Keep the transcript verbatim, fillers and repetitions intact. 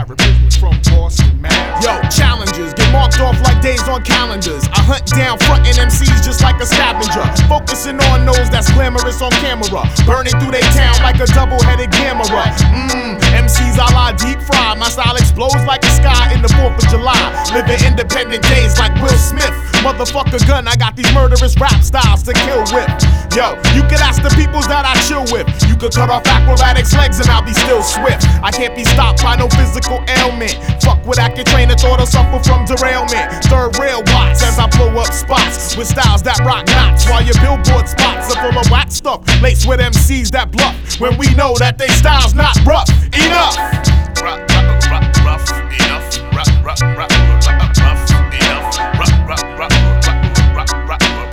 Private business from Boston, Mass. Yo, challenges get marked off like days on calendars. I hunt down frontin' M Cs just like a scavenger, focusing on those that's glamorous on camera, burning through they town like a double-headed camera. Mmm, M Cs a la deep fry. My style explodes like the sky in the fourth of July. Living independent days like Will Smith. Motherfucker gun, I got these murderous rap styles to kill with. Yo, you could ask the peoples that I chill with. You could cut off acrobatics legs and I'll be still swift. I can't be stopped by no physical ailment. Fuck with acting trainer, thought I'll suffer from derailment. Third rail watch as I blow up spots with styles that rock knots, while your billboard spots are full of whack stuff laced with M Cs that bluff when we know that they styles not rough enough. Rough, rough, rough, rough enough. Rough, rough, rough.